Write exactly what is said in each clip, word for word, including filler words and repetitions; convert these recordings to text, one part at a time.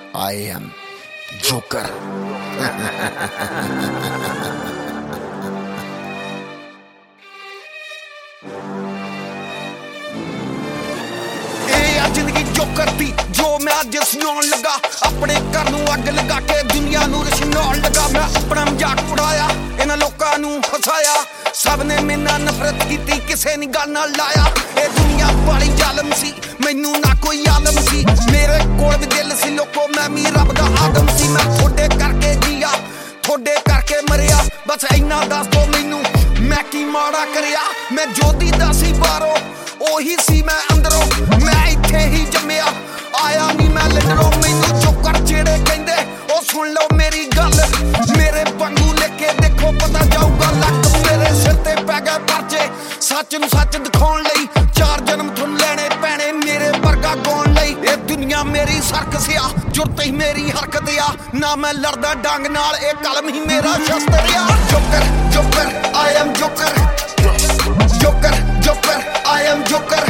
I am Joker. जिंदगी joker दी जो मैं अज सुनाउण लगा अपने घर नूं अग लगा के दुनिया नूं रछनाउण लगा मैं अपना मजाक उड़ाया इन्हां लोकां नूं हसाया सब ने मेरे नाल नफरत कीती किसे नी गल नाल लाया ए दुनिया बड़ी जालम सी मैनूं ना कोई आलम सी मेरे कोल भी दिल सी लोको मैं भी रब दा आदम सी मैं थोड़े करके जिया थोड़े करके मरिया बस इन्ना दस दो मैनूं मैं की माड़ा करिया मैं जोधी दा सी बाहरों ओही सी मैं अंदरों मैं इत्थे ही जम्मिया आया नी मैं लंडरों मैनूं जोकर जेड़े कहंदे ओ सुन लो मेरी गल मेरे वांगू लेके देखो पता जाऊगा लक मेरे सिर ते पै गए परचे सच नूं सच दिखाउण लई चार जन्म तुहानूं लैणे पैणे मेरे वर्गा गाउण लई ए दुनिया मेरी सर्कस आ जुरत ही मेरी हरकत आ ना मैं लड़दा डंग नाल ए कलम ही मेरा शस्त्र आ joker joker I am joker joker joker I am Joker.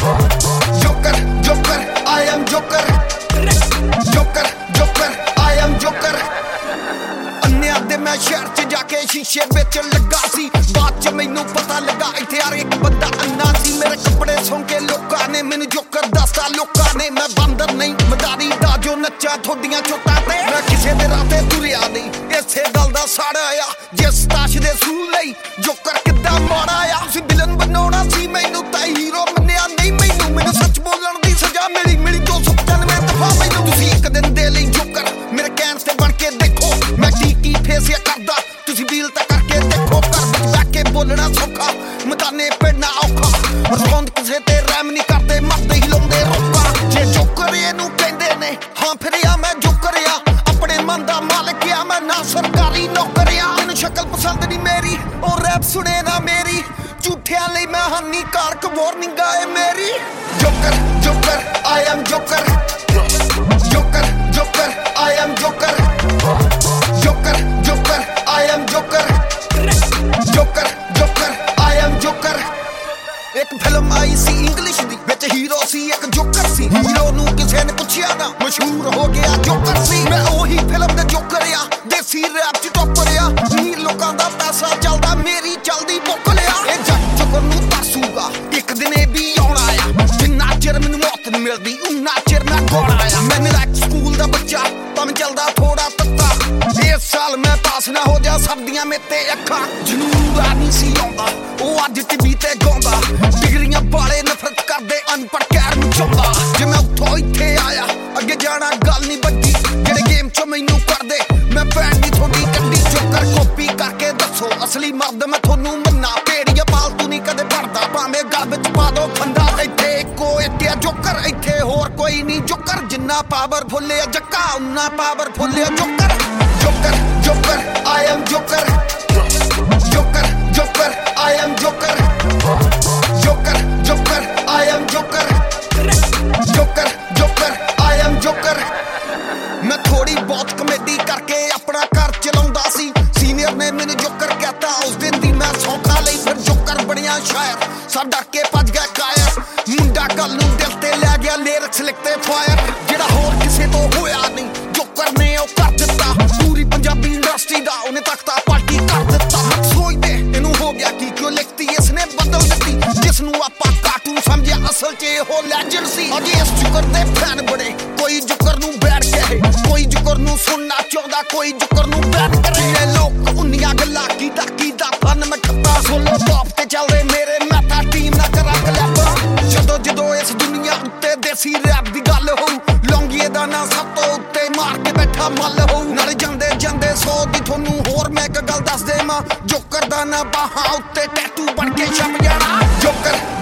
Joker, Joker, I am Joker. Joker, Joker, I am Joker. अन्ने आदे मैं शहर च जाके शीशे बेचण लगा सी बाद च मैनूं पता लगा इत्थे हर एक बंदा अन्ना सी मेरे कपड़े सुन के लोकां ने मैनूं जोकर दसदा लोकां ने मैं बंदर नहीं मदारी दा जो नच्चा थोड़ियां चोटां ते मैं किसे दे राह ते तुरिया नहीं इसे गल दा साड़ा आ जिस ताश दे सूल लई जोकर किद्दां माड़ा आ तुसीं विलन बनाउणा सी मैनूं तां हीरो मन्निया नहीं मैनूं मैनूं सच बोलण दी सजा मिली मिली दो सौ पचानवे दफा मैनूं तुसीं इक दिन दे लई जोकर मेरे कैन ते बन के देखो मैं की की फेसिया करदा तुसीं बील तां करके देखो घर विच बैठ के बोलना सौखा मताने पेड़ना औखा रसौंद किसे ते रहम नहीं करदे मरदे ही लाउंदे रोका जे जोकर इहनूं कहंदे ने हां फिर आ मैं जोकर आ अपने मन दा मालिक आ मैं ना सरकारी नौकर आ मैनूं शक्ल पसंद नहीं मेरी और रैप सुने ना मेरी झूठियां लई मैं हानिकारक वार्निंग आए मेरी joker joker I am joker joker joker I am joker joker joker I am joker joker joker I am joker एक फिल्म आई सी इंग्लिश दी विच हीरो सी एक जोकर सी हीरो नूं किसे ने पुछया ना मशहूर हो गया जोकर सी मैं ओही फिल्म दा जोकर आ देसी रैप च टॉपर आ मीर लोकां दा पैसा चलदा मेरी चलदी बुकल आ ए जट जोकर नूं तासूगा एक दिन ए भी आउणा आ जिन्ना चिर मैनूं मौत नहीं मिलदी उन्ना चिर मैं गौड़ा आ मैं नलायक स्कूल दा बच्चा भावें चलदा थोड़ा तत्ता इस साल मैं पास ना हो जा सबदियां मेते अखां जनून आ नहीं सी आउंदा ओ अज टीवी ते गाउंदा डिगरियां वाले नफरत करदे अनपढ़ कैर नूं चाहुंदा जे मैं उत्थों इत्थे आया अगे जाना गल नहीं बड्डी जेड़े गेम चों मैनूं करदे मैं भैन दी थोड़ी कड्डी जोकर कॉपी करके दसो असली मर्द मैं थोनूं मन्ना भेड़िया पालतू नहीं कदे भरदा भावें गल विच पा दो फंदा इत्थे इक्को इत्ते जोकर इत्थे होर कोई नहीं जोकर जिन्ना पावरफुल है जक्का उन्ना पावरफुल है joker joker joker I am joker joker joker I am joker joker joker I am joker joker joker I am joker मैं थोड़ी बहुत कमेडी करके अपना घर चलाउंदा सी सीनियर ने मैनूं जोकर कहता उस दिन दी मैं सौखा लई फिर जोकर बनिया शायर सब डर के भज गया कायर मुंडा गल नूं दिल ते लै गया लिरिक्स लिखते फायर जेड़ा होर किसे तो होया नहीं जोकर ने ओ कर दित्ता पूरी पंजाबी इंडस्ट्री दा उन्हें तख्ता पार्टी कर दित्ता सोचदे इनू हो गया कि क्यों लिखती इसने बदल दित्ती जिसनू आपां कार्टून समझिया असल च हो लेजेंड सी अजे इस जोकर दे फैन बड़े कोई जोकर नू बैठ के कोई जोकर नू सुनना चाहता कोई जोकर नू बैठ करे लोग उन्नियां गल्लां कीदा कीदा फन मैं खत्ता सोलो टॉप ते चलदे मेरे मैं तां टीम ना करा क्लैप जदों जदों इस दुनिया उत्ते देसी रैप दी गल होऊ लौंगीए दा ना सब तो उत्ते मार के बैठा मल होऊ नाले जांदे जांदे सौ दी थोनू होर मैं इक गल दस देवां जोकर दा ना बाहां उत्ते टैटू बन के छप जाना जोकर